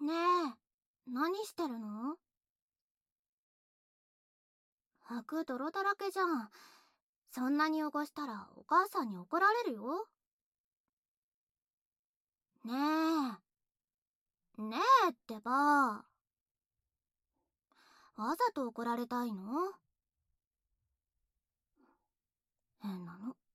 ねえ、何してるの？服泥だらけじゃん。そんなに汚したらお母さんに怒られるよ。ねねえってば。わざと怒られたいの？変なの。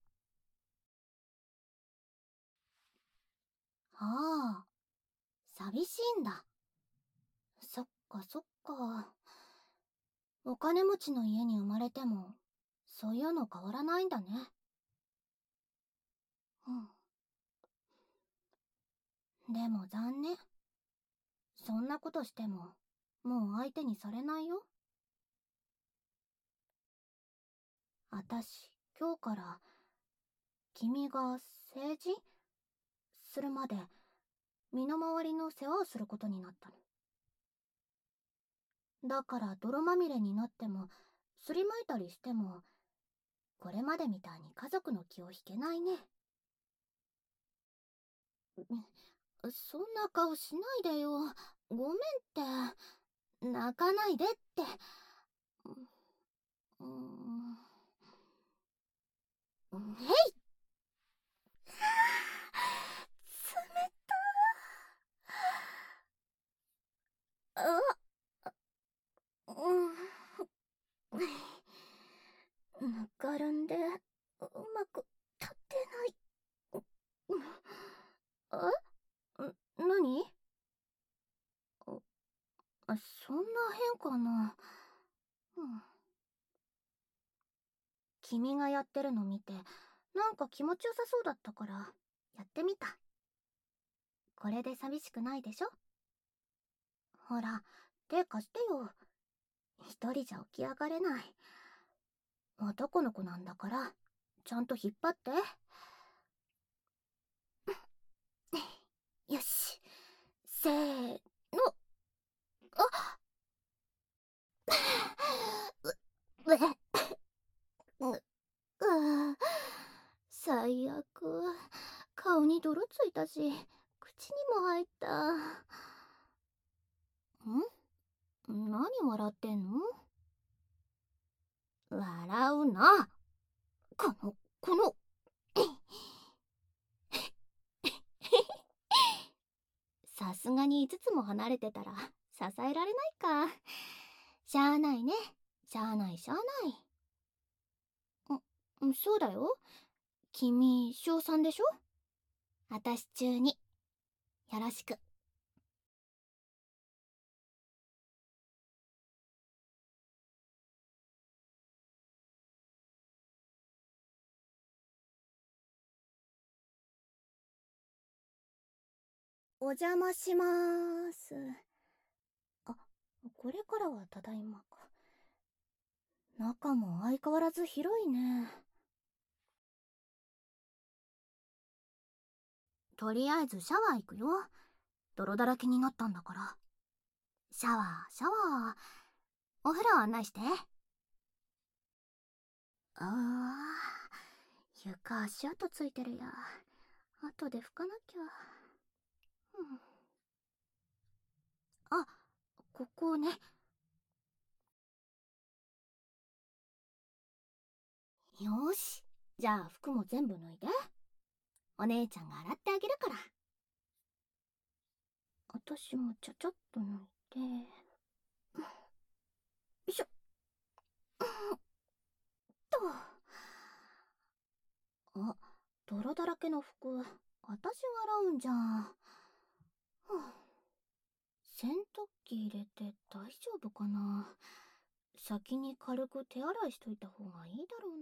ああ、寂しいんだ。そっかそっか。お金持ちの家に生まれても、そういうの変わらないんだね。うん。でも残念。そんなことしても、もう相手にされないよ。あたし、今日から、君が成人するまで、身の回りの世話をすることになったの。だから泥まみれになっても、すりむいたりしても、これまでみたいに家族の気を引けないね。そんな顔しないでよ。ごめんって。泣かないでって。うーん。へい。冷た。ぬかるんで、うまく立てない。何？そんな変かな。うん。君がやってるの見て、なんか気持ちよさそうだったから、やってみた。これで寂しくないでしょ？ほら、手貸してよ。一人じゃ起き上がれない。男の子なんだから、ちゃんと引っ張って。よし。せーの。あう、う、う、最悪。顔に泥ついたし、口にも入った。何笑ってんの？笑うな。この、さすがに5つも離れてたら支えられないか。しゃあないね。しゃあないしゃあない。そうだよ。君、小3でしょ？あたし中に。よろしく。お邪魔しまーす。あ、これからはただいまか。中も相変わらず広いね。とりあえずシャワー行くよ。泥だらけになったんだから。シャワー、シャワー。お風呂案内して。床足跡ついてるや。後で拭かなきゃ。あ、ここね。よし。じゃあ服も全部脱いで。お姉ちゃんが洗ってあげるから。私もちゃちゃっと脱いで。よいしょ。と。あ、泥だらけの服、私が洗うんじゃん。洗濯機入れて大丈夫かな。先に軽く手洗いしといた方がいいだろ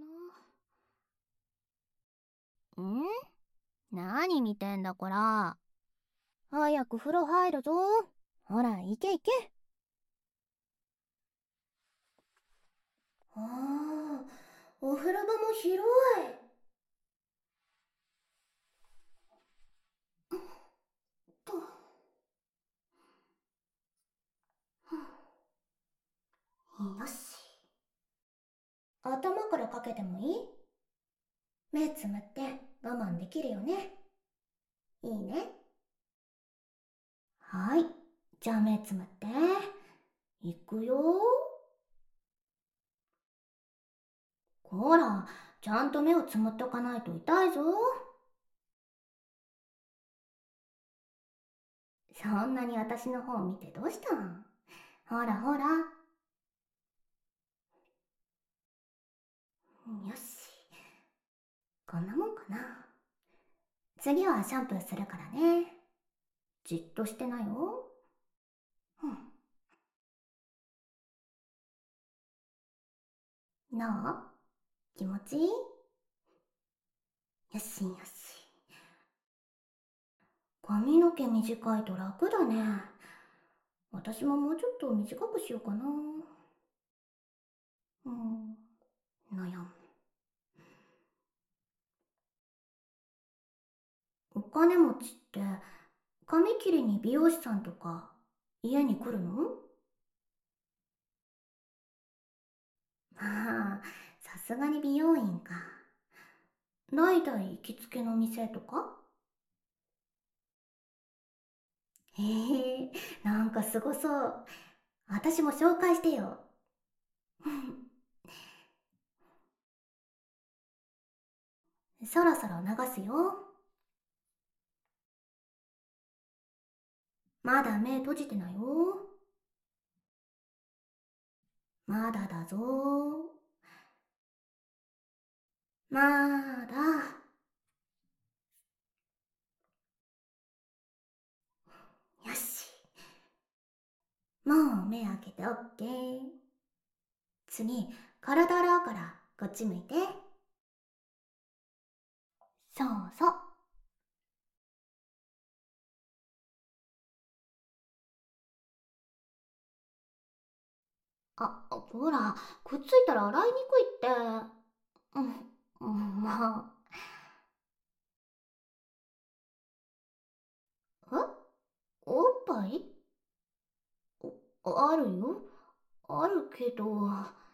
うな。何見てんだこら。早く風呂入るぞ。ほら、行け行け。ああ、お風呂場も広い。と、よし。頭からかけてもいい？目つむって我慢できるよね。いいね。はい。 じゃあ目つむって。いくよ。ほら、ちゃんと目をつむっとかないと痛いぞ。そんなに私の方を見てどうしたん？ほらほら。よし。こんなもんかな。次はシャンプーするからね。じっとしてなよ。うん。どう？気持ちいい？よしよし。髪の毛短いと楽だね。私ももうちょっと短くしようかな。うん、悩む。お金持ちって髪切りに美容師さんとか家に来るの？まあ、さすがに美容院か。代々行きつけの店とか？へえ、なんかすごそう。私も紹介してよ。そろそろ流すよ。まだ目閉じてないよ。まだだぞ。まだ。よし。もう目開けてオッケー。次、体洗うからこっち向いて。そうそう。ほら、くっついたら洗いにくいって。うん、まあ。え？おっぱい？あるよ。あるけど。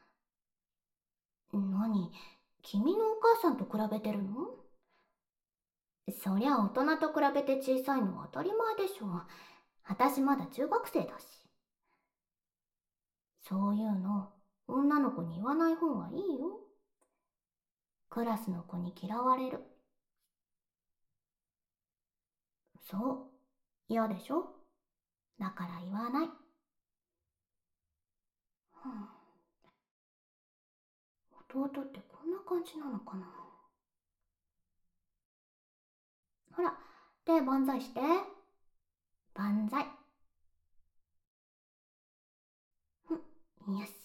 何？君のお母さんと比べてるの？そりゃ大人と比べて小さいのは当たり前でしょ。私まだ中学生だし。そういうの、女の子に言わない方がいいよ。クラスの子に嫌われる。そう。嫌でしょ？だから言わない。弟ってこんな感じなのかな。ほら、手万歳して。万歳。よし。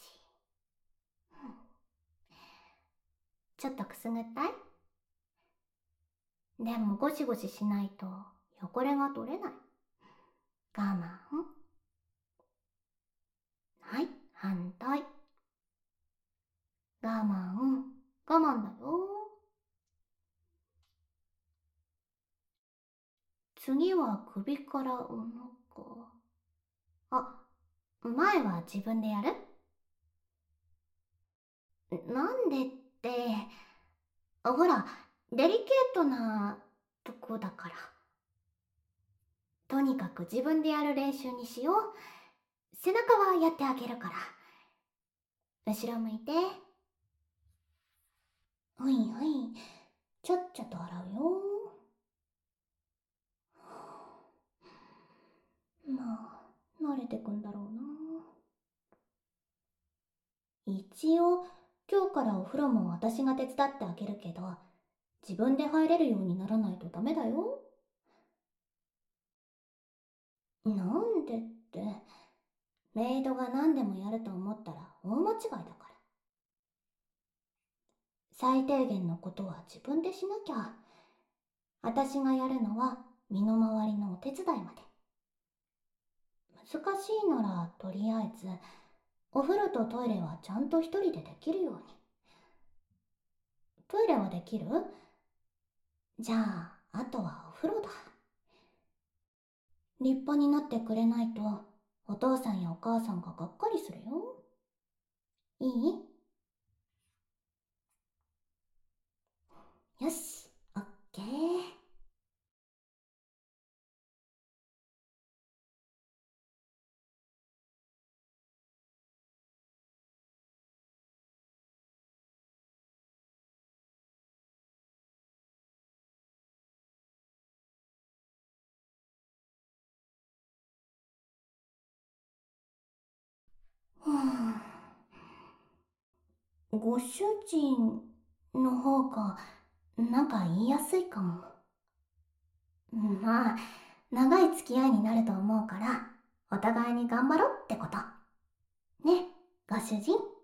ちょっとくすぐったい？でもゴシゴシしないと汚れが取れない。我慢。はい、反対。我慢、我慢だよ。次は首からお腹。前は自分でやる？なんでって、ほら、デリケートなとこだから。とにかく自分でやる練習にしよう。背中はやってあげるから。後ろ向いて。はいはい。ちゃっちゃと洗うよ。まあ、慣れてくんだろうな。一応、今日からお風呂も私が手伝ってあげるけど、自分で入れるようにならないとダメだよ。なんでって、メイドが何でもやると思ったら大間違いだから。最低限のことは自分でしなきゃ。私がやるのは身の回りのお手伝いまで。難しいならとりあえず、お風呂とトイレはちゃんと一人でできるように。トイレはできる？じゃあ、あとはお風呂だ。立派になってくれないと、お父さんやお母さんががっかりするよ。いい？よし、オッケー。 ご主人の方がなんか言いやすいかも。まあ、長い付き合いになると思うから、お互いに頑張ろうってこと。ね、ご主人。